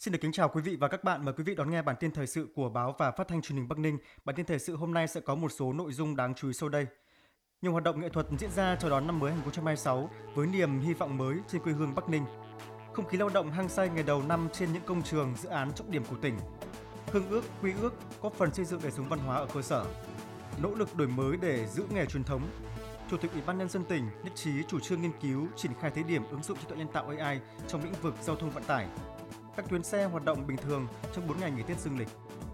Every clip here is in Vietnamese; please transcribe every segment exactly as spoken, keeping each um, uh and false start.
Xin được kính chào quý vị và các bạn. Mời quý vị đón nghe bản tin thời sự của báo và phát thanh truyền hình Bắc Ninh. Bản tin thời sự hôm nay sẽ có một số nội dung đáng chú ý sau đây. Nhiều hoạt động nghệ thuật diễn ra chào đón năm mới hai không hai sáu với niềm hy vọng mới trên quê hương Bắc Ninh. Không khí lao động hăng say ngày đầu năm trên những công trường dự án trọng điểm của tỉnh. Hương ước, quy ước góp phần xây dựng đời sống văn hóa ở cơ sở. Nỗ lực đổi mới để giữ nghề truyền thống. Chủ tịch Ủy ban Nhân dân tỉnh nhất trí chủ trương nghiên cứu triển khai thí điểm ứng dụng trí tuệ nhân tạo a i trong lĩnh vực giao thông vận tải. Các tuyến xe hoạt động bình thường trong bốn ngày nghỉ Tết dương lịch.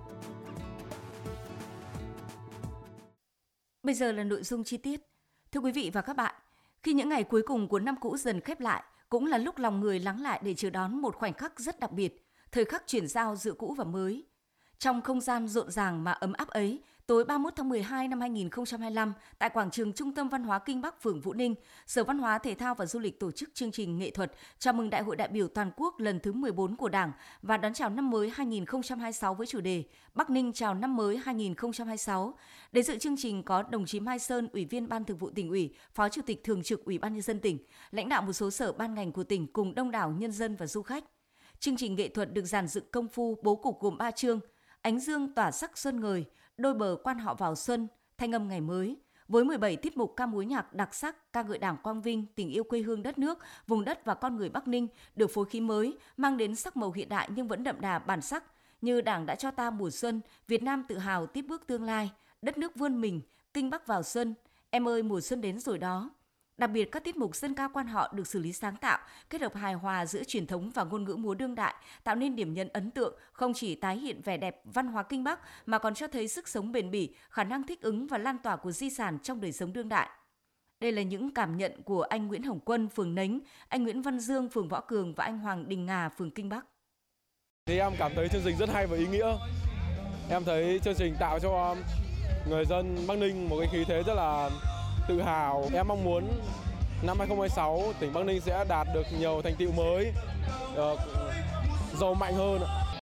Bây giờ là nội dung chi tiết. Thưa quý vị và các bạn, khi những ngày cuối cùng của năm cũ dần khép lại, cũng là lúc lòng người lắng lại để chờ đón một khoảnh khắc rất đặc biệt, thời khắc chuyển giao giữa cũ và mới. Trong không gian rộn ràng mà ấm áp ấy, tối ba mươi mốt tháng mười hai năm hai nghìn không trăm hai mươi lăm, tại quảng trường Trung tâm Văn hóa Kinh Bắc, phường Vũ Ninh, Sở Văn hóa Thể thao và Du lịch tổ chức chương trình nghệ thuật chào mừng Đại hội đại biểu toàn quốc lần thứ mười bốn của Đảng và đón chào năm mới hai nghìn không trăm hai mươi sáu với chủ đề Bắc Ninh chào năm mới hai nghìn không trăm hai mươi sáu. Đến dự chương trình có đồng chí Mai Sơn, Ủy viên Ban Thường vụ Tỉnh ủy, Phó Chủ tịch Thường trực Ủy ban Nhân dân tỉnh, lãnh đạo một số sở ban ngành của tỉnh cùng đông đảo nhân dân và du khách. Chương trình nghệ thuật được dàn dựng công phu, bố cục gồm ba chương: Ánh dương tỏa sắc xuân ngời, Đôi bờ quan họ vào xuân, Thanh âm ngày mới, với mười bảy tiết mục ca mối nhạc đặc sắc ca ngợi Đảng quang vinh, tình yêu quê hương đất nước, vùng đất và con người Bắc Ninh, được phối khí mới, mang đến sắc màu hiện đại nhưng vẫn đậm đà bản sắc, như Đảng đã cho ta mùa xuân, Việt Nam tự hào tiếp bước tương lai, đất nước vươn mình, Kinh Bắc vào xuân, em ơi mùa xuân đến rồi đó. Đặc biệt, các tiết mục dân ca quan họ được xử lý sáng tạo, kết hợp hài hòa giữa truyền thống và ngôn ngữ múa đương đại, tạo nên điểm nhấn ấn tượng, không chỉ tái hiện vẻ đẹp văn hóa Kinh Bắc mà còn cho thấy sức sống bền bỉ, khả năng thích ứng và lan tỏa của di sản trong đời sống đương đại. Đây là những cảm nhận của anh Nguyễn Hồng Quân, phường Nánh, anh Nguyễn Văn Dương, phường Võ Cường và anh Hoàng Đình Ngà, phường Kinh Bắc. Thì em cảm thấy chương trình rất hay và ý nghĩa. Em thấy chương trình tạo cho người dân Bắc Ninh một cái khí thế rất là tự hào. Em mong muốn năm hai không hai sáu tỉnh Bắc Ninh sẽ đạt được nhiều thành tựu mới, uh, giàu mạnh hơn.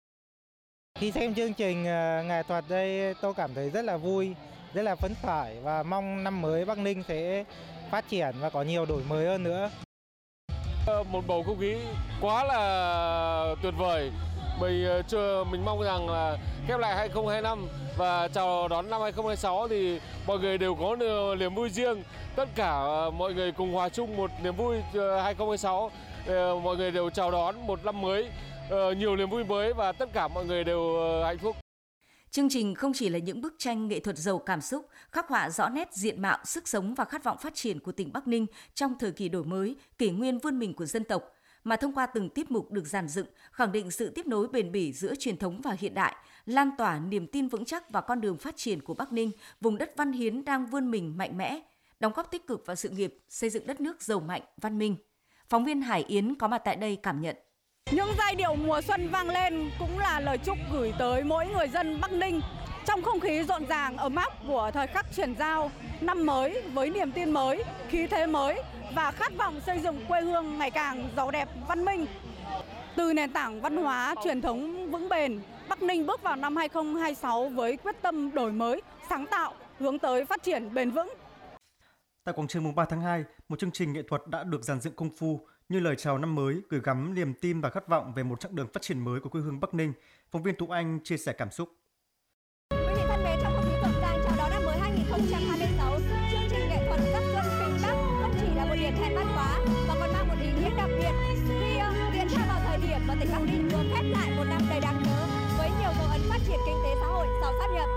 Khi xem chương trình uh, nghệ thuật đây, tôi cảm thấy rất là vui, rất là phấn khởi và mong năm mới Bắc Ninh sẽ phát triển và có nhiều đổi mới hơn nữa. Một bầu không khí quá là tuyệt vời. Mình chưa mình mong rằng là khép lại hai không hai lăm và chào đón năm hai không hai sáu thì mọi người đều có niềm vui riêng, tất cả mọi người cùng hòa chung một niềm vui hai không hai sáu, mọi người đều chào đón một năm mới nhiều niềm vui mới và tất cả mọi người đều hạnh phúc. Chương trình không chỉ là những bức tranh nghệ thuật giàu cảm xúc, khắc họa rõ nét diện mạo, sức sống và khát vọng phát triển của tỉnh Bắc Ninh trong thời kỳ đổi mới, kỷ nguyên vươn mình của dân tộc, mà thông qua từng tiết mục được dàn dựng, khẳng định sự tiếp nối bền bỉ giữa truyền thống và hiện đại, lan tỏa niềm tin vững chắc vào con đường phát triển của Bắc Ninh, vùng đất văn hiến đang vươn mình mạnh mẽ, đóng góp tích cực vào sự nghiệp xây dựng đất nước giàu mạnh, văn minh. Phóng viên Hải Yến có mặt tại đây cảm nhận. Những giai điệu mùa xuân vang lên cũng là lời chúc gửi tới mỗi người dân Bắc Ninh trong không khí rộn ràng ấm áp của thời khắc chuyển giao năm mới với niềm tin mới, khí thế mới và khát vọng xây dựng quê hương ngày càng giàu đẹp, văn minh. Từ nền tảng văn hóa truyền thống vững bền, Bắc Ninh bước vào năm hai không hai sáu với quyết tâm đổi mới, sáng tạo, hướng tới phát triển bền vững. Tại quảng trường mùng ba tháng hai, một chương trình nghệ thuật đã được dàn dựng công phu như lời chào năm mới, gửi gắm niềm tin và khát vọng về một chặng đường phát triển mới của quê hương Bắc Ninh. Phóng viên Tú Anh chia sẻ cảm xúc. Quý vị thân mến, trong không khí rộn ràng chào đón năm mới hai không hai sáu, chương trình nghệ thuật Sắc xuân Kinh Bắc không chỉ là một điểm hẹn văn hóa mà còn mang một ý nghĩa đặc biệt khi tiến ra vào thời điểm mà tỉnh Bắc Ninh vừa khép lại một năm đầy đáng nhớ với nhiều dấu ấn phát triển kinh tế xã hội sau sáp nhập.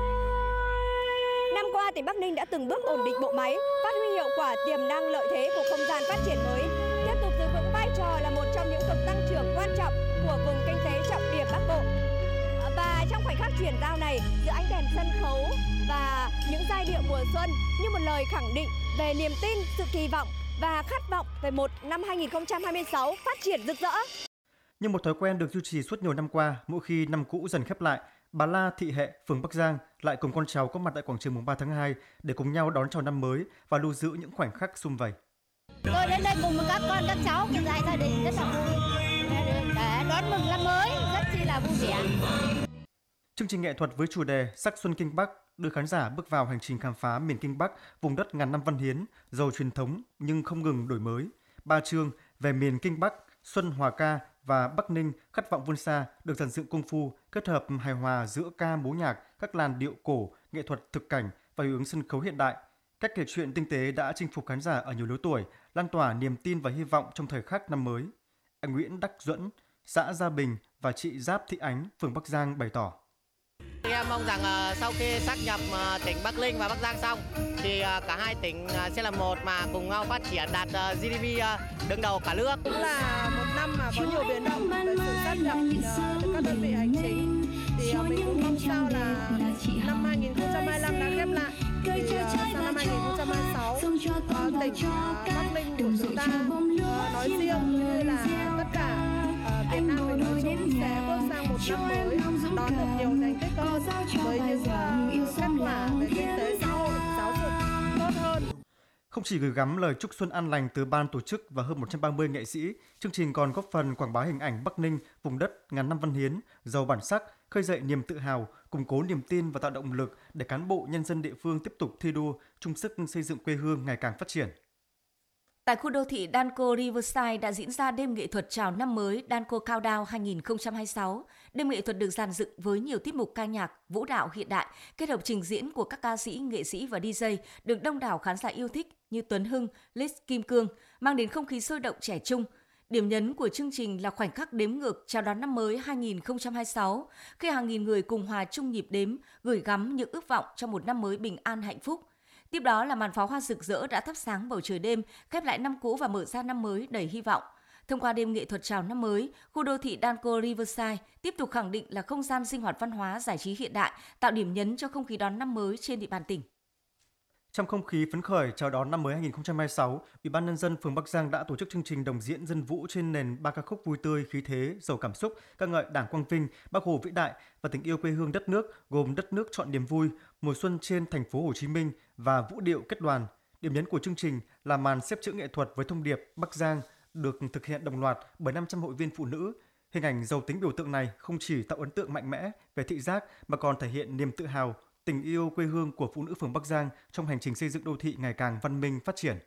Năm qua, tỉnh Bắc Ninh đã từng bước ổn định bộ máy, phát huy hiệu quả tiềm năng lợi thế của không gian phát triển mới, tiếp tục giữ vững vai trò là một trong những cực tăng trưởng quan trọng của vùng kinh tế trọng điểm Bắc Bộ. Và trong khoảnh khắc chuyển giao này, giữa ánh đèn sân khấu và những giai điệu mùa xuân như một lời khẳng định về niềm tin, sự kỳ vọng và khát vọng về một năm hai không hai sáu phát triển rực rỡ. Như một thói quen được duy trì suốt nhiều năm qua, mỗi khi năm cũ dần khép lại, bà La Thị Hệ, phường Bắc Giang lại cùng con cháu có mặt tại quảng trường mùng ba tháng hai để cùng nhau đón chào năm mới và lưu giữ những khoảnh khắc sum vầy. Tôi đến đây cùng với các con, các cháu, cùng lại gia đình rất là vui để đón mừng năm mới, rất chi là vui vẻ. Chương trình nghệ thuật với chủ đề Sắc xuân Kinh Bắc đưa khán giả bước vào hành trình khám phá miền Kinh Bắc, vùng đất ngàn năm văn hiến, giàu truyền thống nhưng không ngừng đổi mới. Ba chương về miền Kinh Bắc, Xuân Hòa Ca và Bắc Ninh khát vọng vươn xa được dàn dựng công phu, kết hợp hài hòa giữa ca múa nhạc, các làn điệu cổ, nghệ thuật thực cảnh và hiệu ứng sân khấu hiện đại. Cách kể chuyện tinh tế đã chinh phục khán giả ở nhiều lứa tuổi, lan tỏa niềm tin và hy vọng trong thời khắc năm mới. Anh Nguyễn Đắc Duẫn, xã Gia Bình và chị Giáp Thị Ánh, phường Bắc Giang bày tỏ. Em mong rằng uh, sau khi sáp nhập uh, tỉnh Bắc Ninh và Bắc Giang xong thì uh, cả hai tỉnh uh, sẽ là một mà cùng nhau phát triển đạt uh, giê đê pê uh, đứng đầu cả nước. Cũng là một năm mà có nhiều biến động về sự sáp nhập uh, các đơn vị hành chính thì uh, mình cũng mong sao là năm hai nghìn không trăm hai mươi lăm đã khép lại thì uh, sang năm hai nghìn không trăm hai mươi sáu uh, tỉnh uh, Bắc Ninh của chúng ta uh, nói riêng như là tất cả uh, Việt Nam mình nói chung sẽ bước sang một năm mới đón được nhiều thành tích hơn với những uh, kết quả về kinh tế xã hội, giáo dục tốt hơn. Không chỉ gửi gắm lời chúc xuân an lành từ ban tổ chức và hơn một trăm ba mươi nghệ sĩ, chương trình còn góp phần quảng bá hình ảnh Bắc Ninh, vùng đất ngàn năm văn hiến, giàu bản sắc, khơi dậy niềm tự hào, củng cố niềm tin và tạo động lực để cán bộ nhân dân địa phương tiếp tục thi đua, chung sức xây dựng quê hương ngày càng phát triển. Tại khu đô thị Danco Riverside đã diễn ra đêm nghệ thuật chào năm mới Danco Countdown hai nghìn không trăm hai mươi sáu. Đêm nghệ thuật được dàn dựng với nhiều tiết mục ca nhạc, vũ đạo hiện đại, kết hợp trình diễn của các ca sĩ, nghệ sĩ và đi jay được đông đảo khán giả yêu thích như Tuấn Hưng, Liz Kim Cương, mang đến không khí sôi động trẻ trung. Điểm nhấn của chương trình là khoảnh khắc đếm ngược chào đón năm mới hai nghìn không trăm hai mươi sáu, khi hàng nghìn người cùng hòa chung nhịp đếm, gửi gắm những ước vọng cho một năm mới bình an hạnh phúc. Tiếp đó là màn pháo hoa rực rỡ đã thắp sáng bầu trời đêm, khép lại năm cũ và mở ra năm mới đầy hy vọng. Thông qua đêm nghệ thuật chào năm mới, khu đô thị Danco Riverside tiếp tục khẳng định là không gian sinh hoạt văn hóa giải trí hiện đại, tạo điểm nhấn cho không khí đón năm mới trên địa bàn tỉnh. Trong không khí phấn khởi chào đón năm mới hai nghìn không trăm hai mươi sáu, Ủy ban nhân dân phường Bắc Giang đã tổ chức chương trình đồng diễn dân vũ trên nền ba ca khúc vui tươi, khí thế, giàu cảm xúc, ca ngợi Đảng quang vinh, Bác Hồ vĩ đại và tình yêu quê hương đất nước, gồm Đất nước chọn niềm vui, Mùa xuân trên thành phố Hồ Chí Minh và Vũ điệu kết đoàn. Điểm nhấn của chương trình là màn xếp chữ nghệ thuật với thông điệp Bắc Giang được thực hiện đồng loạt bởi năm trăm hội viên phụ nữ. Hình ảnh giàu tính biểu tượng này không chỉ tạo ấn tượng mạnh mẽ về thị giác mà còn thể hiện niềm tự hào, tình yêu quê hương của phụ nữ phường Bắc Giang trong hành trình xây dựng đô thị ngày càng văn minh phát triển.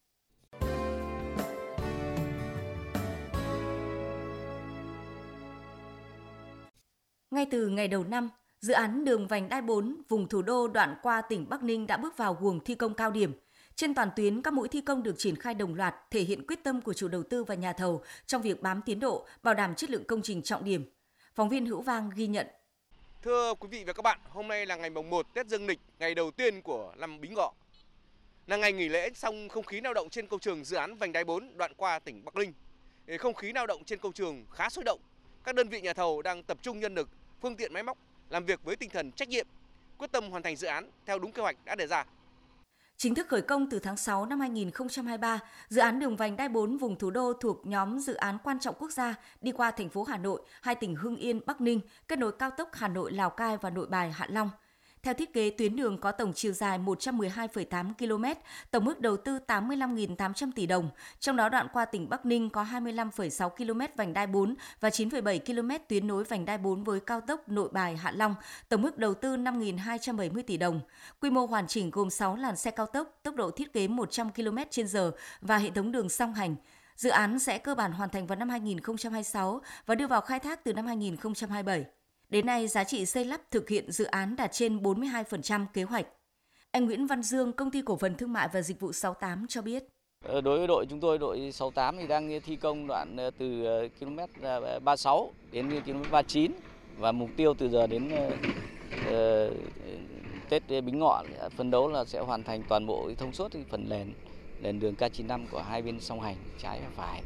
Ngay từ ngày đầu năm, dự án đường vành đai bốn vùng thủ đô đoạn qua tỉnh Bắc Ninh đã bước vào guồng thi công cao điểm. Trên toàn tuyến, các mũi thi công được triển khai đồng loạt, thể hiện quyết tâm của chủ đầu tư và nhà thầu trong việc bám tiến độ, bảo đảm chất lượng công trình trọng điểm. Phóng viên Hữu Vang ghi nhận. Thưa quý vị và các bạn, hôm nay là ngày mồng một Tết Dương lịch, ngày đầu tiên của năm Bính Ngọ. Là ngày nghỉ lễ xong không khí lao động trên công trường dự án vành đai bốn đoạn qua tỉnh Bắc Ninh. Không khí lao động trên công trường khá sôi động. Các đơn vị nhà thầu đang tập trung nhân lực, phương tiện máy móc, làm việc với tinh thần trách nhiệm, quyết tâm hoàn thành dự án theo đúng kế hoạch đã đề ra. Chính thức khởi công từ tháng sáu năm hai nghìn không trăm hai mươi ba, dự án đường vành đai bốn vùng thủ đô thuộc nhóm dự án quan trọng quốc gia đi qua thành phố Hà Nội, hai tỉnh Hưng Yên, Bắc Ninh, kết nối cao tốc Hà Nội, Lào Cai và Nội Bài, Hạ Long. Theo thiết kế, tuyến đường có tổng chiều dài một trăm mười hai phẩy tám ki lô mét, tổng mức đầu tư tám mươi lăm nghìn tám trăm tỷ đồng, trong đó đoạn qua tỉnh Bắc Ninh có hai mươi lăm phẩy sáu ki lô mét vành đai bốn và chín phẩy bảy ki lô mét tuyến nối vành đai bốn với cao tốc Nội Bài, Hạ Long, tổng mức đầu tư năm nghìn hai trăm bảy mươi tỷ đồng. Quy mô hoàn chỉnh gồm sáu làn xe cao tốc, tốc độ thiết kế một trăm ki lô mét trên giờ và hệ thống đường song hành. Dự án sẽ cơ bản hoàn thành vào năm hai nghìn không trăm hai mươi sáu và đưa vào khai thác từ năm hai nghìn không trăm hai mươi bảy. Đến nay, giá trị xây lắp thực hiện dự án đạt trên bốn mươi hai phần trăm kế hoạch. Anh Nguyễn Văn Dương, Công ty Cổ phần Thương mại và Dịch vụ sáu tám cho biết. Đối với đội chúng tôi, đội sáu tám thì đang thi công đoạn từ ki lô mét ba mươi sáu đến ki lô mét ba mươi chín và mục tiêu từ giờ đến uh, Tết Bính Ngọ phấn đấu là sẽ hoàn thành toàn bộ thông suốt phần nền nền đường K chín mươi lăm của hai bên song hành trái và phải.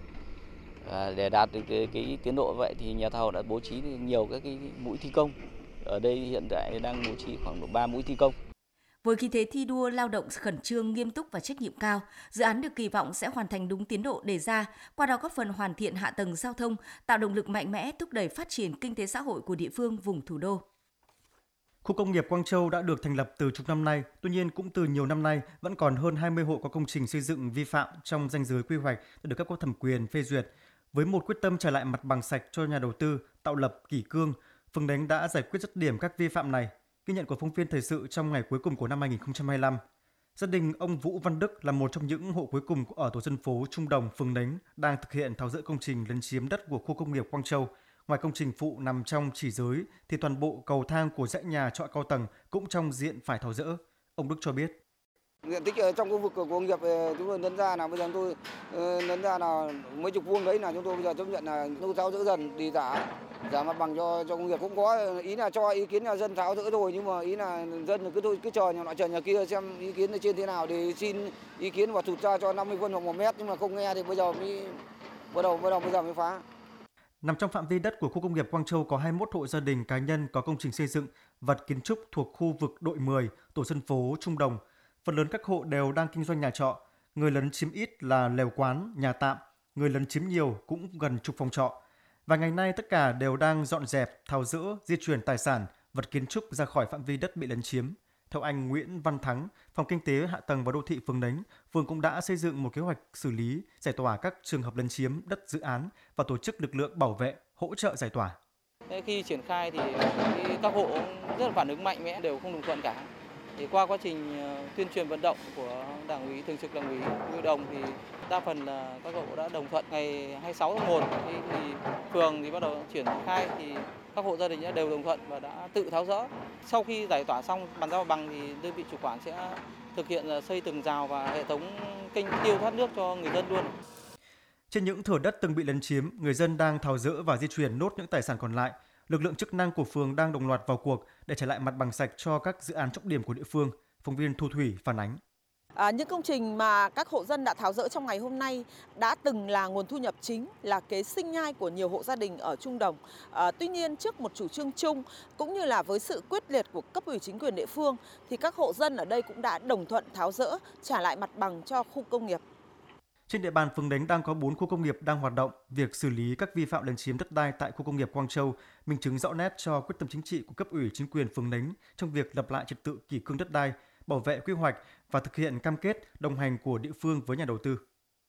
Và để đạt được cái, cái tiến độ vậy thì nhà thầu đã bố trí nhiều các cái mũi thi công. Ở đây hiện tại đang bố trí khoảng độ ba mũi thi công. Với khí thế thi đua lao động khẩn trương, nghiêm túc và trách nhiệm cao, dự án được kỳ vọng sẽ hoàn thành đúng tiến độ đề ra, qua đó góp phần hoàn thiện hạ tầng giao thông, tạo động lực mạnh mẽ thúc đẩy phát triển kinh tế xã hội của địa phương vùng thủ đô. Khu công nghiệp Quang Châu đã được thành lập từ chục năm nay, tuy nhiên cũng từ nhiều năm nay vẫn còn hơn hai mươi hộ có công trình xây dựng vi phạm trong ranh giới quy hoạch đã được cấp có thẩm quyền phê duyệt. Với một quyết tâm trả lại mặt bằng sạch cho nhà đầu tư, tạo lập kỷ cương, phường Đánh đã giải quyết dứt điểm các vi phạm này. Ghi nhận của phóng viên thời sự trong ngày cuối cùng của năm hai nghìn không trăm hai mươi lăm. Gia đình ông Vũ Văn Đức là một trong những hộ cuối cùng ở tổ dân phố Trung Đồng, phường Nánh đang thực hiện tháo dỡ công trình lấn chiếm đất của khu công nghiệp Quang Châu. Ngoài công trình phụ nằm trong chỉ giới thì toàn bộ cầu thang của dãy nhà trọ cao tầng cũng trong diện phải tháo dỡ. Ông Đức cho biết. Diện tích ở trong khu vực của công nghiệp chúng tôi nấn ra là bây giờ chúng tôi nấn ra là mấy chục vuông đấy là chúng tôi bây giờ chấp nhận là chúng tôi tháo dỡ dần đi giá giá mặt bằng cho cho công nghiệp, cũng có ý là cho ý kiến là dân tháo dỡ rồi, nhưng mà ý là dân cứ thôi cứ chờ nhà nọ chờ nhà kia xem ý kiến trên thế nào để xin ý kiến và thụt ra cho năm mươi phân hoặc một mét, nhưng mà không nghe thì bây giờ mới bắt đầu bắt đầu bây giờ mới phá. Nằm trong phạm vi đất của khu công nghiệp Quang Châu có hai mươi mốt hộ gia đình cá nhân có công trình xây dựng, vật kiến trúc thuộc khu vực đội mười, tổ dân phố Trung Đồng. Phần lớn các hộ đều đang kinh doanh nhà trọ, người lấn chiếm ít là lều quán, nhà tạm, người lấn chiếm nhiều cũng gần chục phòng trọ. Và ngày nay tất cả đều đang dọn dẹp, tháo dỡ, di chuyển tài sản, vật kiến trúc ra khỏi phạm vi đất bị lấn chiếm. Theo anh Nguyễn Văn Thắng, Phòng Kinh tế Hạ tầng và Đô thị phường Nánh, phường cũng đã xây dựng một kế hoạch xử lý, giải tỏa các trường hợp lấn chiếm đất dự án và tổ chức lực lượng bảo vệ, hỗ trợ giải tỏa. Khi triển khai thì các hộ rất là phản ứng mạnh mẽ, đều không đồng thuận cả. Thì qua quá trình tuyên truyền vận động của Đảng ủy, Thường trực Đảng ủy, Hội đồng thì đa phần là các hộ đã đồng thuận. Ngày hai mươi sáu tháng một thì, thì phường thì bắt đầu triển khai thì các hộ gia đình đã đều đồng thuận và đã tự tháo dỡ. Sau khi giải tỏa xong bàn giao mặt bằng thì đơn vị chủ quản sẽ thực hiện xây tường rào và hệ thống kênh tiêu thoát nước cho người dân luôn. Trên những thửa đất từng bị lấn chiếm, người dân đang tháo dỡ và di chuyển nốt những tài sản còn lại. Lực lượng chức năng của phường đang đồng loạt vào cuộc để trả lại mặt bằng sạch cho các dự án trọng điểm của địa phương. Phóng viên Thu Thủy phản ánh. À, những công trình mà các hộ dân đã tháo dỡ trong ngày hôm nay đã từng là nguồn thu nhập chính, là kế sinh nhai của nhiều hộ gia đình ở Trung Đồng. À, tuy nhiên trước một chủ trương chung cũng như là với sự quyết liệt của cấp ủy chính quyền địa phương thì các hộ dân ở đây cũng đã đồng thuận tháo dỡ, trả lại mặt bằng cho khu công nghiệp. Trên địa bàn phường Nánh đang có bốn khu công nghiệp đang hoạt động. Việc xử lý các vi phạm lấn chiếm đất đai tại khu công nghiệp Quang Châu minh chứng rõ nét cho quyết tâm chính trị của cấp ủy chính quyền phường Nánh trong việc lập lại trật tự kỷ cương đất đai, bảo vệ quy hoạch và thực hiện cam kết đồng hành của địa phương với nhà đầu tư.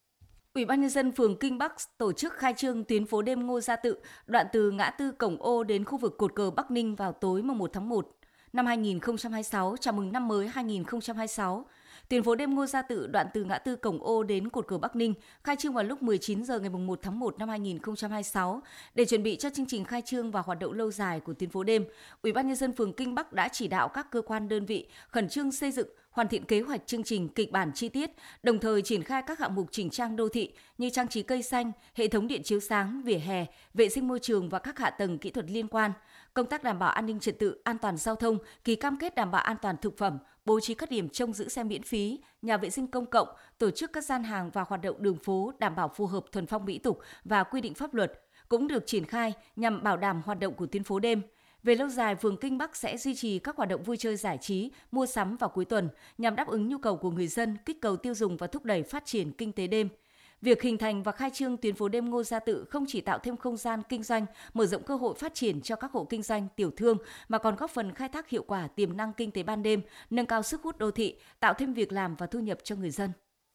Ủy ban nhân dân phường Kinh Bắc tổ chức khai trương tuyến phố đêm Ngô Gia Tự, đoạn từ ngã tư Cổng Ô đến khu vực cột cờ Bắc Ninh vào tối mùng một tháng một năm hai nghìn không trăm hai mươi sáu, chào mừng năm mới hai nghìn không trăm hai mươi sáu. Tuyến phố đêm Ngô Gia Tự đoạn từ ngã tư Cổng Ô đến cột cờ Bắc Ninh khai trương vào lúc mười chín giờ ngày mùng một tháng một năm hai nghìn không trăm hai mươi sáu. Để chuẩn bị cho chương trình khai trương và hoạt động lâu dài của tuyến phố đêm, Ủy ban nhân dân phường Kinh Bắc đã chỉ đạo các cơ quan đơn vị khẩn trương xây dựng, hoàn thiện kế hoạch chương trình, kịch bản chi tiết, đồng thời triển khai các hạng mục chỉnh trang đô thị như trang trí cây xanh, hệ thống điện chiếu sáng, vỉa hè, vệ sinh môi trường và các hạ tầng kỹ thuật liên quan. Công tác đảm bảo an ninh trật tự, an toàn giao thông, ký cam kết đảm bảo an toàn thực phẩm, bố trí các điểm trông giữ xe miễn phí, nhà vệ sinh công cộng, tổ chức các gian hàng và hoạt động đường phố đảm bảo phù hợp thuần phong mỹ tục và quy định pháp luật cũng được triển khai nhằm bảo đảm hoạt động của tuyến phố đêm. Về lâu dài, phường Kinh Bắc sẽ duy trì các hoạt động vui chơi giải trí, mua sắm vào cuối tuần nhằm đáp ứng nhu cầu của người dân, kích cầu tiêu dùng và thúc đẩy phát triển kinh tế đêm. Việc hình thành và khai trương tuyến phố đêm Ngô Gia Tự không chỉ tạo thêm không gian kinh doanh, mở rộng cơ hội phát triển cho các hộ kinh doanh, tiểu thương, mà còn góp phần khai thác hiệu quả tiềm năng kinh tế ban đêm, nâng cao sức hút đô thị, tạo thêm việc làm và thu nhập cho người dân.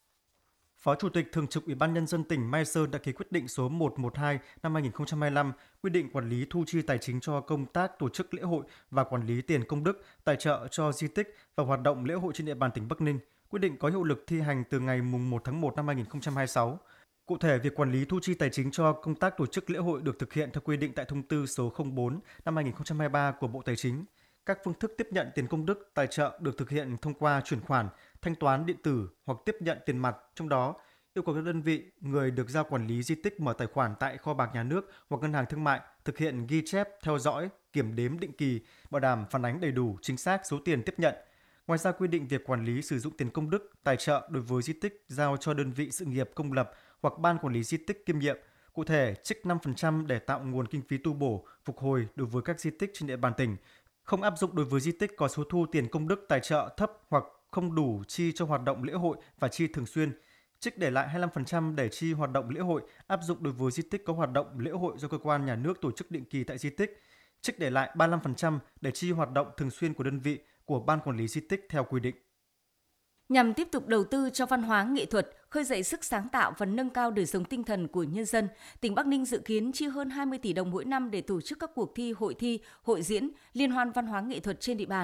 Phó Chủ tịch Thường trực Ủy ban Nhân dân tỉnh Mai Sơn đã ký quyết định số một trăm mười hai năm hai nghìn không trăm hai mươi lăm quy định quản lý thu chi tài chính cho công tác tổ chức lễ hội và quản lý tiền công đức, tài trợ cho di tích và hoạt động lễ hội trên địa bàn tỉnh Bắc Ninh. Quyết định có hiệu lực thi hành từ ngày mùng một tháng một năm hai nghìn không trăm hai mươi sáu. Cụ thể, việc quản lý thu chi tài chính cho công tác tổ chức lễ hội được thực hiện theo quy định tại thông tư số không bốn năm hai nghìn không trăm hai mươi ba của Bộ Tài chính. Các phương thức tiếp nhận tiền công đức, tài trợ được thực hiện thông qua chuyển khoản, thanh toán điện tử hoặc tiếp nhận tiền mặt, trong đó yêu cầu các đơn vị, người được giao quản lý di tích mở tài khoản tại kho bạc nhà nước hoặc ngân hàng thương mại, thực hiện ghi chép, theo dõi, kiểm đếm định kỳ, bảo đảm phản ánh đầy đủ, chính xác số tiền tiếp nhận. Ngoài ra, quy định việc quản lý sử dụng tiền công đức, tài trợ đối với di tích giao cho đơn vị sự nghiệp công lập hoặc ban quản lý di tích kiêm nhiệm. Cụ thể, trích năm phần trăm để tạo nguồn kinh phí tu bổ, phục hồi đối với các di tích trên địa bàn tỉnh, không áp dụng đối với di tích có số thu tiền công đức tài trợ thấp hoặc không đủ chi cho hoạt động lễ hội và chi thường xuyên. Trích để lại hai mươi lăm phần trăm để chi hoạt động lễ hội, áp dụng đối với di tích có hoạt động lễ hội do cơ quan nhà nước tổ chức định kỳ tại di tích. Trích để lại ba mươi lăm phần trăm để chi hoạt động thường xuyên của đơn vị, của ban quản lý di tích theo quy định. Nhằm tiếp tục đầu tư cho văn hóa nghệ thuật, khơi dậy sức sáng tạo và nâng cao đời sống tinh thần của nhân dân, tỉnh Bắc Ninh dự kiến chi hơn hai mươi tỷ đồng mỗi năm để tổ chức các cuộc thi, hội thi, hội diễn, liên hoan văn hóa nghệ thuật trên địa bàn.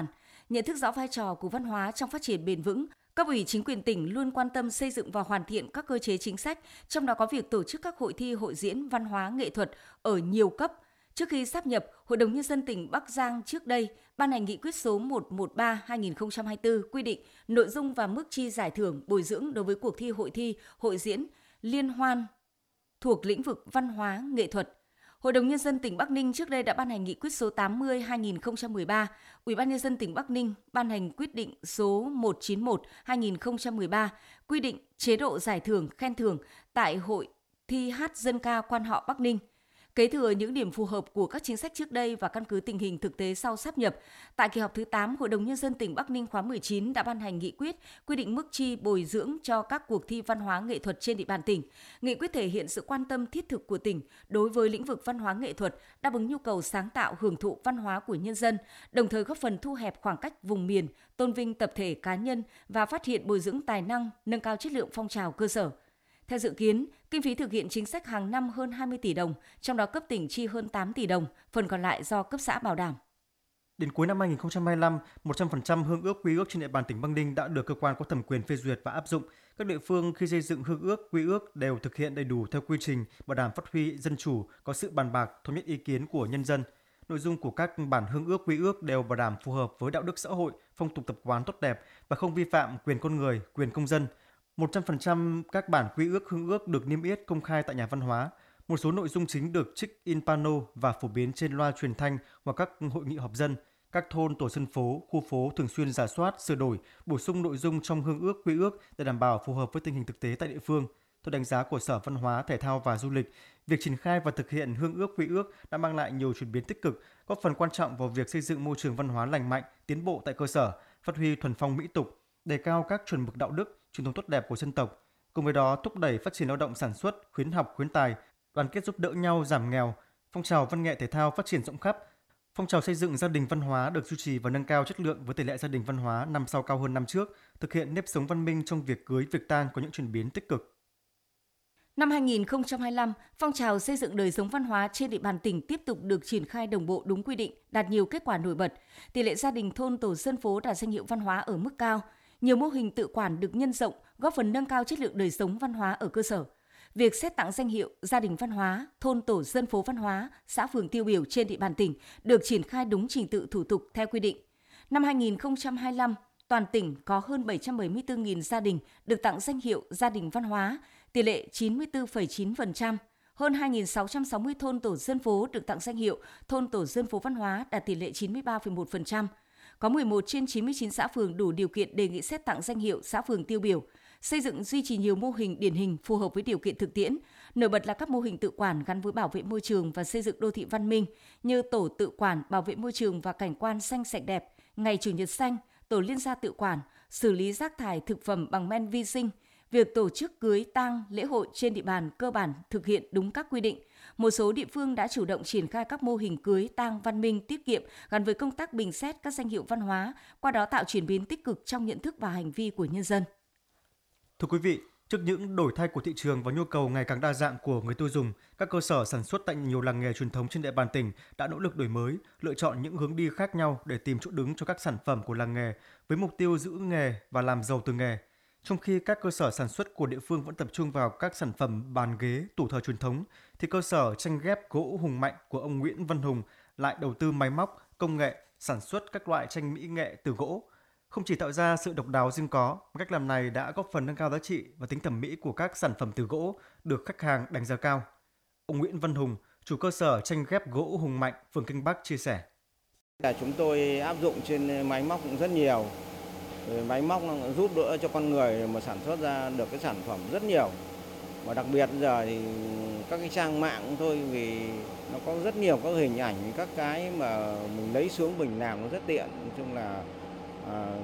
nhận thức rõ vai trò của văn hóa trong phát triển bền vững, cấp ủy chính quyền tỉnh luôn quan tâm xây dựng và hoàn thiện các cơ chế chính sách, trong đó có việc tổ chức các hội thi, hội diễn văn hóa nghệ thuật ở nhiều cấp. Trước khi sáp nhập, Hội đồng Nhân dân tỉnh Bắc Giang trước đây ban hành nghị quyết số một trăm mười ba trên hai nghìn không trăm hai mươi tư quy định nội dung và mức chi giải thưởng bồi dưỡng đối với cuộc thi, hội thi, hội diễn, liên hoan thuộc lĩnh vực văn hóa, nghệ thuật. Hội đồng Nhân dân tỉnh Bắc Ninh trước đây đã ban hành nghị quyết số tám mươi trên hai nghìn không trăm mười ba, Ủy ban Nhân dân tỉnh Bắc Ninh ban hành quyết định số một trăm chín mươi mốt trên hai nghìn không trăm mười ba quy định chế độ giải thưởng, khen thưởng tại Hội thi hát dân ca quan họ Bắc Ninh. Kế thừa những điểm phù hợp của các chính sách trước đây và căn cứ tình hình thực tế sau sáp nhập, tại kỳ họp thứ tám, Hội đồng Nhân dân tỉnh Bắc Ninh khóa mười chín đã ban hành nghị quyết quy định mức chi bồi dưỡng cho các cuộc thi văn hóa nghệ thuật trên địa bàn tỉnh. Nghị quyết thể hiện sự quan tâm thiết thực của tỉnh đối với lĩnh vực văn hóa nghệ thuật, đáp ứng nhu cầu sáng tạo, hưởng thụ văn hóa của nhân dân, đồng thời góp phần thu hẹp khoảng cách vùng miền, tôn vinh tập thể cá nhân và phát hiện bồi dưỡng tài năng, nâng cao chất lượng phong trào cơ sở. Theo dự kiến, kinh phí thực hiện chính sách hàng năm hơn hai mươi tỷ đồng, trong đó cấp tỉnh chi hơn tám tỷ đồng, phần còn lại do cấp xã bảo đảm. Đến cuối năm hai nghìn không trăm hai mươi lăm, một trăm phần trăm hương ước quy ước trên địa bàn tỉnh Bắc Ninh đã được cơ quan có thẩm quyền phê duyệt và áp dụng. Các địa phương khi xây dựng hương ước quy ước đều thực hiện đầy đủ theo quy trình, bảo đảm phát huy dân chủ, có sự bàn bạc, thống nhất ý kiến của nhân dân. Nội dung của các bản hương ước quy ước đều bảo đảm phù hợp với đạo đức xã hội, phong tục tập quán tốt đẹp và không vi phạm quyền con người, quyền công dân. một trăm phần trăm các bản quy ước hương ước được niêm yết công khai tại nhà văn hóa. Một số nội dung chính được trích in pano và phổ biến trên loa truyền thanh hoặc các hội nghị họp dân. Các thôn, tổ dân phố, khu phố thường xuyên rà soát, sửa đổi, bổ sung nội dung trong hương ước quy ước để đảm bảo phù hợp với tình hình thực tế tại địa phương. Theo đánh giá của Sở Văn hóa, Thể thao và Du lịch, việc triển khai và thực hiện hương ước quy ước đã mang lại nhiều chuyển biến tích cực, góp phần quan trọng vào việc xây dựng môi trường văn hóa lành mạnh, tiến bộ tại cơ sở, phát huy thuần phong mỹ tục, đề cao các chuẩn mực đạo đức, truyền thống tốt đẹp của dân tộc. Cùng với đó, thúc đẩy phát triển lao động sản xuất, khuyến học, khuyến tài, đoàn kết giúp đỡ nhau giảm nghèo, phong trào văn nghệ thể thao phát triển rộng khắp. Phong trào xây dựng gia đình văn hóa được duy trì và nâng cao chất lượng với tỷ lệ gia đình văn hóa năm sau cao hơn năm trước, thực hiện nếp sống văn minh trong việc cưới, việc tang có những chuyển biến tích cực. Năm hai nghìn không trăm hai mươi lăm, phong trào xây dựng đời sống văn hóa trên địa bàn tỉnh tiếp tục được triển khai đồng bộ đúng quy định, đạt nhiều kết quả nổi bật. Tỷ lệ gia đình thôn tổ dân phố đạt danh hiệu văn hóa ở mức cao. Nhiều mô hình tự quản được nhân rộng, góp phần nâng cao chất lượng đời sống văn hóa ở cơ sở. Việc xét tặng danh hiệu gia đình văn hóa, thôn tổ dân phố văn hóa, xã phường tiêu biểu trên địa bàn tỉnh được triển khai đúng trình tự thủ tục theo quy định. Năm hai nghìn không trăm hai mươi lăm, toàn tỉnh có hơn bảy trăm bảy mươi tư nghìn gia đình được tặng danh hiệu gia đình văn hóa, tỷ lệ chín mươi tư phẩy chín phần trăm. Hơn hai nghìn sáu trăm sáu mươi thôn tổ dân phố được tặng danh hiệu thôn tổ dân phố văn hóa, đạt tỷ lệ chín mươi ba phẩy một phần trăm. Có mười một trên chín mươi chín xã phường đủ điều kiện đề nghị xét tặng danh hiệu xã phường tiêu biểu. Xây dựng duy trì nhiều mô hình điển hình phù hợp với điều kiện thực tiễn. Nổi bật là các mô hình tự quản gắn với bảo vệ môi trường và xây dựng đô thị văn minh như tổ tự quản bảo vệ môi trường và cảnh quan xanh sạch đẹp, ngày Chủ nhật xanh, tổ liên gia tự quản, xử lý rác thải thực phẩm bằng men vi sinh. Việc tổ chức cưới, tang, lễ hội trên địa bàn cơ bản thực hiện đúng các quy định. Một số địa phương đã chủ động triển khai các mô hình cưới, tang văn minh, tiết kiệm gắn với công tác bình xét các danh hiệu văn hóa, qua đó tạo chuyển biến tích cực trong nhận thức và hành vi của nhân dân. Thưa quý vị, trước những đổi thay của thị trường và nhu cầu ngày càng đa dạng của người tiêu dùng, các cơ sở sản xuất tại nhiều làng nghề truyền thống trên địa bàn tỉnh đã nỗ lực đổi mới, lựa chọn những hướng đi khác nhau để tìm chỗ đứng cho các sản phẩm của làng nghề với mục tiêu giữ nghề và làm giàu từ nghề. Trong khi các cơ sở sản xuất của địa phương vẫn tập trung vào các sản phẩm bàn ghế, tủ thờ truyền thống, thì cơ sở tranh ghép gỗ Hùng Mạnh của ông Nguyễn Văn Hùng lại đầu tư máy móc, công nghệ, sản xuất các loại tranh mỹ nghệ từ gỗ. Không chỉ tạo ra sự độc đáo riêng có, cách làm này đã góp phần nâng cao giá trị và tính thẩm mỹ của các sản phẩm từ gỗ được khách hàng đánh giá cao. Ông Nguyễn Văn Hùng, chủ cơ sở tranh ghép gỗ Hùng Mạnh, phường Kinh Bắc chia sẻ. Là chúng tôi áp dụng trên máy móc cũng rất nhiều. Máy móc nó giúp đỡ cho con người mà sản xuất ra được cái sản phẩm rất nhiều. Và đặc biệt giờ thì các cái trang mạng thôi, vì nó có rất nhiều các hình ảnh, các cái mà mình lấy xuống mình làm nó rất tiện. Nói chung là à,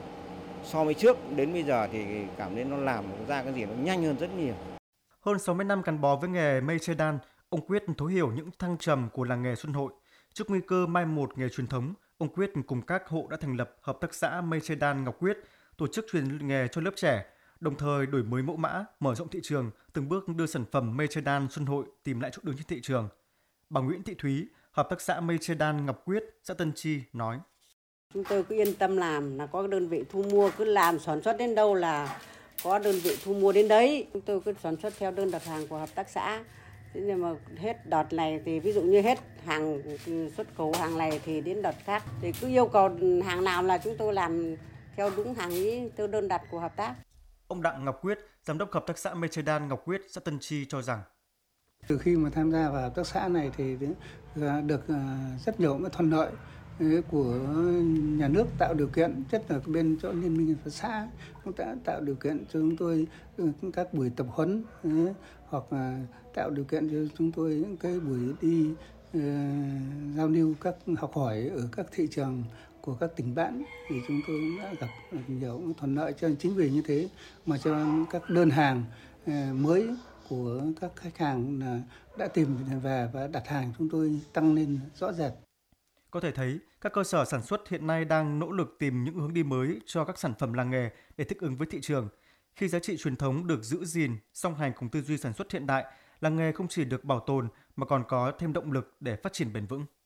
so với trước đến bây giờ thì cảm thấy nó làm ra cái gì nó nhanh hơn rất nhiều. Hơn sáu mươi năm gắn bó với nghề mây che đan, ông Quyết thấu hiểu những thăng trầm của làng nghề Xuân Hội. Trước nguy cơ mai một nghề truyền thống, ông Quyết cùng các hộ đã thành lập hợp tác xã mây che đan Ngọc Quyết, tổ chức truyền nghề cho lớp trẻ, đồng thời đổi mới mẫu mã, mở rộng thị trường, từng bước đưa sản phẩm mây che đan Xuân Hội tìm lại chỗ đứng trên thị trường. Bà Nguyễn Thị Thúy, hợp tác xã mây che đan Ngọc Quyết, xã Tân Chi nói: Chúng tôi cứ yên tâm làm, là có đơn vị thu mua, cứ làm sản xuất đến đâu là có đơn vị thu mua đến đấy. Chúng tôi cứ sản xuất theo đơn đặt hàng của hợp tác xã. Thế nhưng mà hết đợt này thì ví dụ như hết hàng xuất khẩu hàng này thì đến đợt khác thì cứ yêu cầu hàng nào là chúng tôi làm theo đúng hàng ý, theo đơn đặt của hợp tác. Ông Đặng Ngọc Quyết, giám đốc hợp tác xã Mây Tre Đan Ngọc Quyết, xã Tân Tri cho rằng từ khi mà tham gia vào hợp tác xã này thì được rất nhiều cái thuận lợi của nhà nước tạo điều kiện, nhất là bên chỗ liên minh hợp tác xã cũng đã tạo điều kiện cho chúng tôi các buổi tập huấn hoặc là tạo điều kiện cho chúng tôi những cái buổi đi uh, giao lưu các học hỏi ở các thị trường của các tỉnh bạn, thì chúng tôi cũng đã gặp nhiều thuận lợi. Cho chính vì như thế mà cho các đơn hàng uh, mới của các khách hàng là đã tìm về và đặt hàng chúng tôi tăng lên rõ rệt. Có thể thấy, các cơ sở sản xuất hiện nay đang nỗ lực tìm những hướng đi mới cho các sản phẩm làng nghề để thích ứng với thị trường. Khi giá trị truyền thống được giữ gìn, song hành cùng tư duy sản xuất hiện đại, làng nghề không chỉ được bảo tồn mà còn có thêm động lực để phát triển bền vững.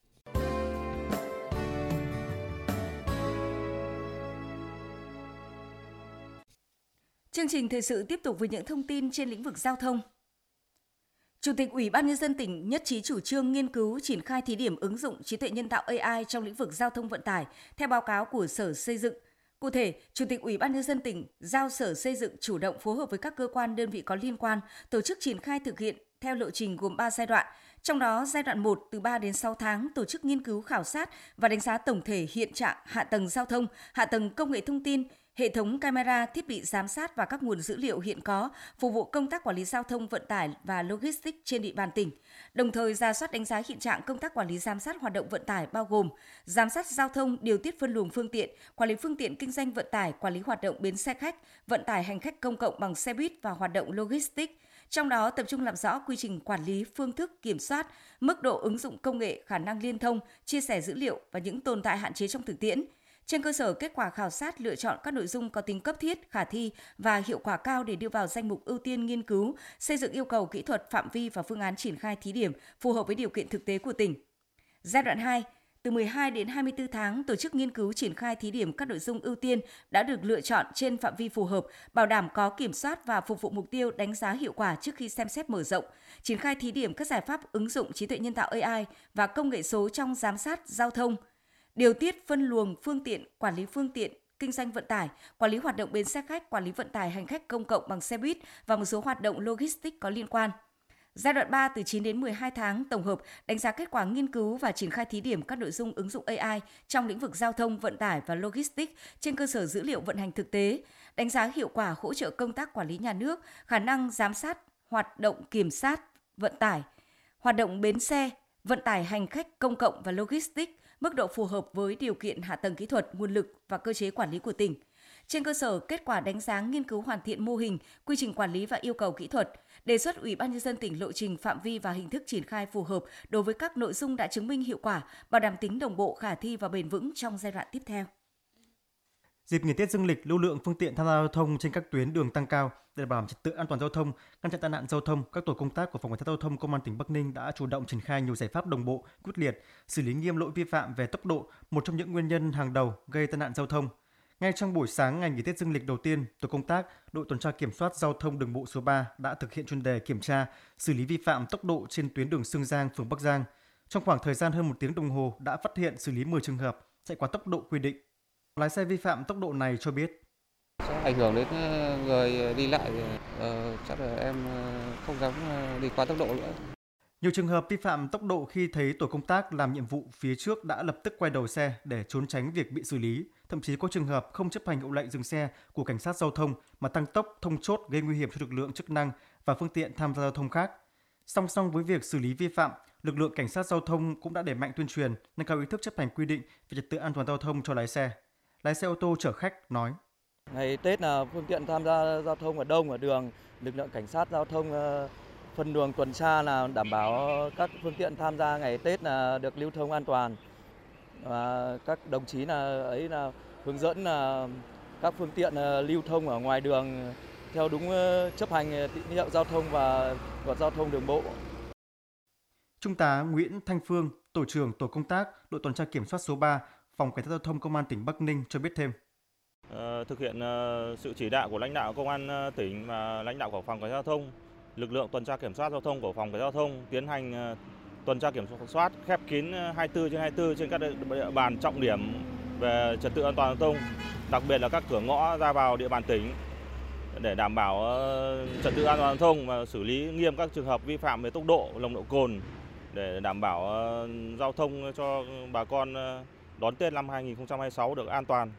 Chương trình thời sự tiếp tục với những thông tin trên lĩnh vực giao thông. Chủ tịch Ủy ban Nhân dân tỉnh nhất trí chủ trương nghiên cứu triển khai thí điểm ứng dụng trí tuệ nhân tạo A I trong lĩnh vực giao thông vận tải theo báo cáo của Sở Xây dựng. Cụ thể, Chủ tịch Ủy ban Nhân dân tỉnh giao Sở Xây dựng chủ động phối hợp với các cơ quan đơn vị có liên quan tổ chức triển khai thực hiện theo lộ trình gồm ba giai đoạn. Trong đó, giai đoạn một từ ba đến sáu tháng tổ chức nghiên cứu khảo sát và đánh giá tổng thể hiện trạng hạ tầng giao thông, hạ tầng công nghệ thông tin, hệ thống camera, thiết bị giám sát và các nguồn dữ liệu hiện có phục vụ công tác quản lý giao thông vận tải và logistics trên địa bàn tỉnh. Đồng thời rà soát đánh giá hiện trạng công tác quản lý giám sát hoạt động vận tải bao gồm giám sát giao thông, điều tiết phân luồng phương tiện, quản lý phương tiện kinh doanh vận tải, quản lý hoạt động bến xe khách, vận tải hành khách công cộng bằng xe buýt và hoạt động logistics. Trong đó tập trung làm rõ quy trình quản lý, phương thức kiểm soát, mức độ ứng dụng công nghệ, khả năng liên thông, chia sẻ dữ liệu và những tồn tại hạn chế trong thực tiễn. Trên cơ sở kết quả khảo sát, lựa chọn các nội dung có tính cấp thiết, khả thi và hiệu quả cao để đưa vào danh mục ưu tiên nghiên cứu, xây dựng yêu cầu kỹ thuật, phạm vi và phương án triển khai thí điểm phù hợp với điều kiện thực tế của tỉnh. Giai đoạn hai, từ mười hai đến hai mươi tư tháng, tổ chức nghiên cứu triển khai thí điểm các nội dung ưu tiên đã được lựa chọn trên phạm vi phù hợp, bảo đảm có kiểm soát và phục vụ mục tiêu đánh giá hiệu quả trước khi xem xét mở rộng, triển khai thí điểm các giải pháp ứng dụng trí tuệ nhân tạo A I và công nghệ số trong giám sát giao thông, điều tiết phân luồng phương tiện, quản lý phương tiện, kinh doanh vận tải, quản lý hoạt động bến xe khách, quản lý vận tải hành khách công cộng bằng xe buýt và một số hoạt động logistics có liên quan. Giai đoạn ba từ chín đến mười hai tháng tổng hợp đánh giá kết quả nghiên cứu và triển khai thí điểm các nội dung ứng dụng A I trong lĩnh vực giao thông, vận tải và logistics trên cơ sở dữ liệu vận hành thực tế, đánh giá hiệu quả hỗ trợ công tác quản lý nhà nước, khả năng giám sát hoạt động kiểm sát vận tải, hoạt động bến xe, vận tải hành khách công cộng và logistics, mức độ phù hợp với điều kiện hạ tầng kỹ thuật, nguồn lực và cơ chế quản lý của tỉnh. Trên cơ sở kết quả đánh giá nghiên cứu hoàn thiện mô hình, quy trình quản lý và yêu cầu kỹ thuật, đề xuất Ủy ban Nhân dân tỉnh lộ trình, phạm vi và hình thức triển khai phù hợp đối với các nội dung đã chứng minh hiệu quả, bảo đảm tính đồng bộ, khả thi và bền vững trong giai đoạn tiếp theo. Dịp nghỉ Tết Dương lịch, lưu lượng phương tiện tham gia giao thông trên các tuyến đường tăng cao. Để bảo đảm trật tự an toàn giao thông, ngăn chặn tai nạn giao thông, các tổ công tác của Phòng Cảnh sát Giao thông Công an tỉnh Bắc Ninh đã chủ động triển khai nhiều giải pháp đồng bộ, quyết liệt, xử lý nghiêm lỗi vi phạm về tốc độ, một trong những nguyên nhân hàng đầu gây tai nạn giao thông. Ngay trong buổi sáng ngày nghỉ Tết Dương lịch đầu tiên, tổ công tác đội tuần tra kiểm soát giao thông đường bộ số ba đã thực hiện chuyên đề kiểm tra, xử lý vi phạm tốc độ trên tuyến đường Sương Giang, phường Bắc Giang. Trong khoảng thời gian hơn một tiếng đồng hồ đã phát hiện xử lý mười trường hợp chạy quá tốc độ quy định. Lái xe vi phạm tốc độ này cho biết: ảnh hưởng đến người đi lại, uh, chắc là em không dám đi quá tốc độ nữa. Nhiều trường hợp vi phạm tốc độ khi thấy tổ công tác làm nhiệm vụ phía trước đã lập tức quay đầu xe để trốn tránh việc bị xử lý. Thậm chí có trường hợp không chấp hành hiệu lệnh dừng xe của cảnh sát giao thông mà tăng tốc thông chốt gây nguy hiểm cho lực lượng chức năng và phương tiện tham gia giao thông khác. Song song với việc xử lý vi phạm, lực lượng cảnh sát giao thông cũng đã đẩy mạnh tuyên truyền, nâng cao ý thức chấp hành quy định về trật tự an toàn giao thông cho lái xe. Lái xe ô tô chở khách nói: Ngày Tết là phương tiện tham gia giao thông ở đông ở đường, lực lượng cảnh sát giao thông phân luồng tuần tra là đảm bảo các phương tiện tham gia ngày Tết là được lưu thông an toàn. Và các đồng chí là ấy là hướng dẫn là các phương tiện lưu thông ở ngoài đường theo đúng chấp hành tín hiệu giao thông và luật giao thông đường bộ. Trung tá Nguyễn Thanh Phương, tổ trưởng tổ công tác đội tuần tra kiểm soát số ba, Phòng Cảnh sát Giao thông Công an tỉnh Bắc Ninh cho biết thêm. Uh, thực hiện uh, sự chỉ đạo của lãnh đạo Công an uh, tỉnh và lãnh đạo của Phòng Cảnh sát Giao thông, lực lượng tuần tra kiểm soát giao thông của Phòng Cảnh sát Giao thông tiến hành uh, tuần tra kiểm soát khép kín hai mươi tư trên hai mươi tư trên các địa bàn trọng điểm về trật tự an toàn giao thông, đặc biệt là các cửa ngõ ra vào địa bàn tỉnh để đảm bảo uh, trật tự an toàn giao thông và xử lý nghiêm các trường hợp vi phạm về tốc độ, nồng độ cồn để đảm bảo uh, giao thông cho bà con uh, đón Tết năm hai không hai sáu được an toàn.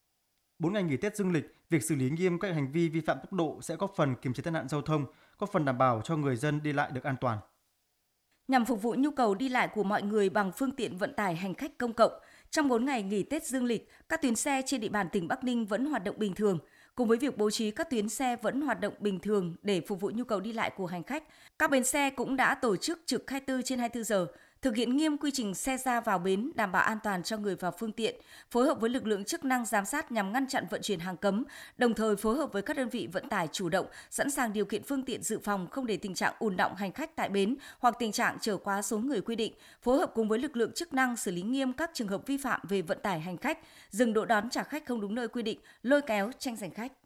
bốn ngày nghỉ Tết dương lịch, việc xử lý nghiêm các hành vi vi phạm tốc độ sẽ góp phần kiềm chế tai nạn giao thông, góp phần đảm bảo cho người dân đi lại được an toàn. Nhằm phục vụ nhu cầu đi lại của mọi người bằng phương tiện vận tải hành khách công cộng, trong bốn ngày nghỉ Tết dương lịch, các tuyến xe trên địa bàn tỉnh Bắc Ninh vẫn hoạt động bình thường. Cùng với việc bố trí các tuyến xe vẫn hoạt động bình thường để phục vụ nhu cầu đi lại của hành khách, các bến xe cũng đã tổ chức trực hai mươi tư trên hai mươi tư giờ, thực hiện nghiêm quy trình xe ra vào bến, đảm bảo an toàn cho người và phương tiện, phối hợp với lực lượng chức năng giám sát nhằm ngăn chặn vận chuyển hàng cấm, đồng thời phối hợp với các đơn vị vận tải chủ động, sẵn sàng điều kiện phương tiện dự phòng không để tình trạng ùn đọng hành khách tại bến hoặc tình trạng chở quá số người quy định, phối hợp cùng với lực lượng chức năng xử lý nghiêm các trường hợp vi phạm về vận tải hành khách, dừng đỗ đón trả khách không đúng nơi quy định, lôi kéo tranh giành khách.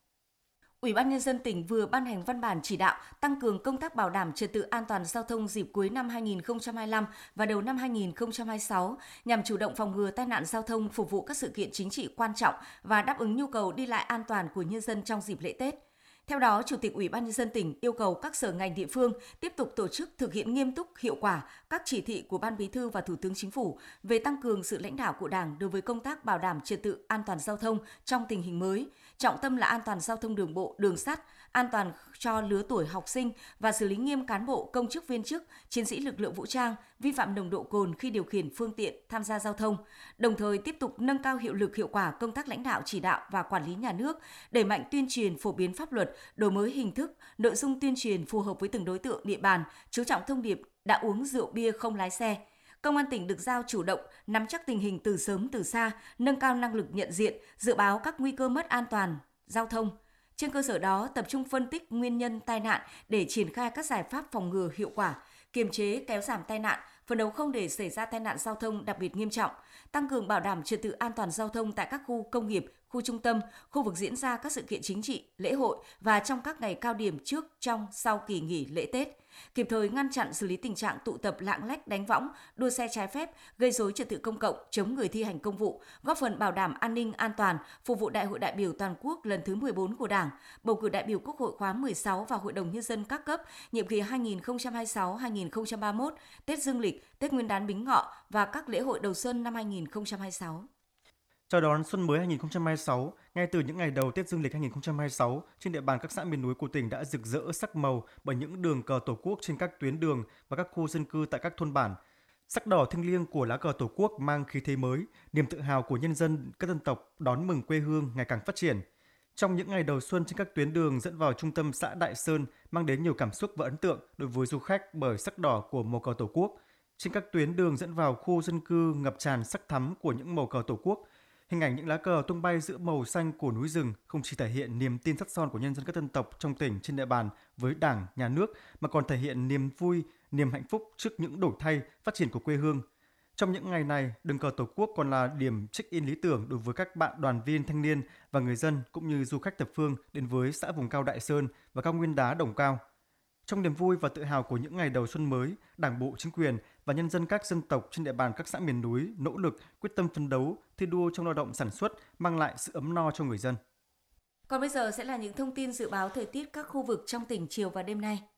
Ủy ban Nhân dân tỉnh vừa ban hành văn bản chỉ đạo tăng cường công tác bảo đảm trật tự an toàn giao thông dịp cuối năm hai không hai lăm và đầu năm hai không hai sáu nhằm chủ động phòng ngừa tai nạn giao thông, phục vụ các sự kiện chính trị quan trọng và đáp ứng nhu cầu đi lại an toàn của nhân dân trong dịp lễ Tết. Theo đó, Chủ tịch Ủy ban Nhân dân tỉnh yêu cầu các sở ngành địa phương tiếp tục tổ chức thực hiện nghiêm túc, hiệu quả các chỉ thị của Ban Bí thư và Thủ tướng Chính phủ về tăng cường sự lãnh đạo của Đảng đối với công tác bảo đảm trật tự an toàn giao thông trong tình hình mới, trọng tâm là an toàn giao thông đường bộ, đường sắt, an toàn cho lứa tuổi học sinh và xử lý nghiêm cán bộ, công chức viên chức, chiến sĩ lực lượng vũ trang vi phạm nồng độ cồn khi điều khiển phương tiện tham gia giao thông, đồng thời tiếp tục nâng cao hiệu lực hiệu quả công tác lãnh đạo chỉ đạo và quản lý nhà nước, đẩy mạnh tuyên truyền phổ biến pháp luật, đổi mới hình thức, nội dung tuyên truyền phù hợp với từng đối tượng địa bàn, chú trọng thông điệp đã uống rượu bia không lái xe. Công an tỉnh được giao chủ động, nắm chắc tình hình từ sớm từ xa, nâng cao năng lực nhận diện, dự báo các nguy cơ mất an toàn giao thông. Trên cơ sở đó, tập trung phân tích nguyên nhân tai nạn để triển khai các giải pháp phòng ngừa hiệu quả, kiềm chế kéo giảm tai nạn, phấn đấu không để xảy ra tai nạn giao thông đặc biệt nghiêm trọng, tăng cường bảo đảm trật tự an toàn giao thông tại các khu công nghiệp, khu trung tâm, khu vực diễn ra các sự kiện chính trị, lễ hội và trong các ngày cao điểm trước, trong, sau kỳ nghỉ lễ Tết, kịp thời ngăn chặn xử lý tình trạng tụ tập lạng lách đánh võng, đua xe trái phép, gây rối trật tự công cộng, chống người thi hành công vụ, góp phần bảo đảm an ninh an toàn, phục vụ Đại hội đại biểu toàn quốc lần thứ mười bốn của Đảng, bầu cử đại biểu Quốc hội khóa mười sáu và Hội đồng Nhân dân các cấp, nhiệm kỳ hai không hai sáu đến hai không ba mốt, Tết Dương lịch, Tết Nguyên đán Bính Ngọ và các lễ hội đầu xuân năm hai không hai sáu. Chào đón xuân mới hai không hai sáu, ngay từ những ngày đầu Tết Dương lịch hai không hai sáu, trên địa bàn các xã miền núi của tỉnh đã rực rỡ sắc màu bởi những đường cờ Tổ quốc trên các tuyến đường và các khu dân cư tại các thôn bản. Sắc đỏ thiêng liêng của lá cờ Tổ quốc mang khí thế mới, niềm tự hào của nhân dân các dân tộc đón mừng quê hương ngày càng phát triển. Trong những ngày đầu xuân trên các tuyến đường dẫn vào trung tâm xã Đại Sơn mang đến nhiều cảm xúc và ấn tượng đối với du khách bởi sắc đỏ của màu cờ Tổ quốc. Trên các tuyến đường dẫn vào khu dân cư ngập tràn sắc thắm của những màu cờ Tổ quốc. Hình ảnh những lá cờ tung bay giữa màu xanh của núi rừng không chỉ thể hiện niềm tin sắt son của nhân dân các dân tộc trong tỉnh trên địa bàn với Đảng, Nhà nước mà còn thể hiện niềm vui, niềm hạnh phúc trước những đổi thay, phát triển của quê hương. Trong những ngày này, đường cờ Tổ quốc còn là điểm check-in lý tưởng đối với các bạn đoàn viên thanh niên và người dân cũng như du khách thập phương đến với xã vùng cao Đại Sơn và cao nguyên đá Đồng Cao. Trong niềm vui và tự hào của những ngày đầu xuân mới, Đảng bộ, chính quyền và nhân dân các dân tộc trên địa bàn các xã miền núi nỗ lực, quyết tâm phấn đấu, thi đua trong lao động sản xuất, mang lại sự ấm no cho người dân. Còn bây giờ sẽ là những thông tin dự báo thời tiết các khu vực trong tỉnh chiều và đêm nay.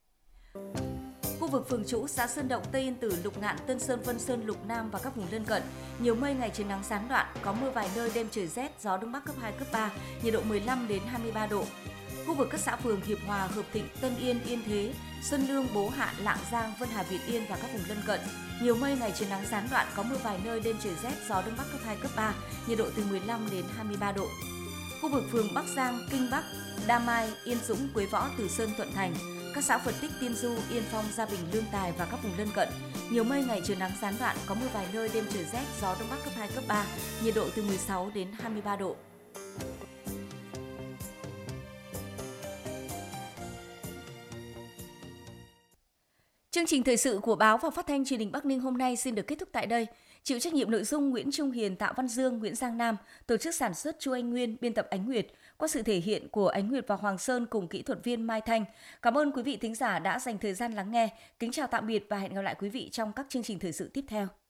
Khu vực Phường Trũ, xã Sơn Động, Tây Yên Tử, Lục Ngạn, Tân Sơn, Vân Sơn, Lục Nam và các vùng lân cận, nhiều mây, ngày trời nắng gián đoạn, có mưa vài nơi, đêm trời rét, gió đông bắc cấp hai, cấp ba, nhiệt độ mười lăm đến hai mươi ba độ. Khu vực các xã phường Hiệp Hòa, Hợp Thịnh, Tân Yên, Yên Thế, Xuân Lương, Bố Hạ, Lạng Giang, Vân Hà, Việt Yên và các vùng lân cận, nhiều mây, ngày trời nắng gián đoạn, có mưa vài nơi, đêm trời rét, gió đông bắc cấp hai, cấp ba, nhiệt độ từ mười lăm đến hai mươi ba độ. Khu vực phường Bắc Giang, Kinh Bắc, Đa Mai, Yên Dũng, Quế Võ, Từ Sơn, Thuận Thành, các xã Phật Tích, Tiên Du, Yên Phong, Gia Bình, Lương Tài và các vùng lân cận, nhiều mây, ngày trời nắng gián đoạn, có mưa vài nơi, đêm trời rét, gió đông bắc cấp hai, cấp ba, nhiệt độ từ mười sáu đến hai mươi ba độ. Chương trình thời sự của Báo và Phát thanh Truyền hình Bắc Ninh hôm nay xin được kết thúc tại đây. Chịu trách nhiệm nội dung Nguyễn Trung Hiền, Tạ Văn Dương, Nguyễn Giang Nam, tổ chức sản xuất Chu Anh Nguyên, biên tập Ánh Nguyệt, qua sự thể hiện của Ánh Nguyệt và Hoàng Sơn cùng kỹ thuật viên Mai Thanh. Cảm ơn quý vị thính giả đã dành thời gian lắng nghe. Kính chào tạm biệt và hẹn gặp lại quý vị trong các chương trình thời sự tiếp theo.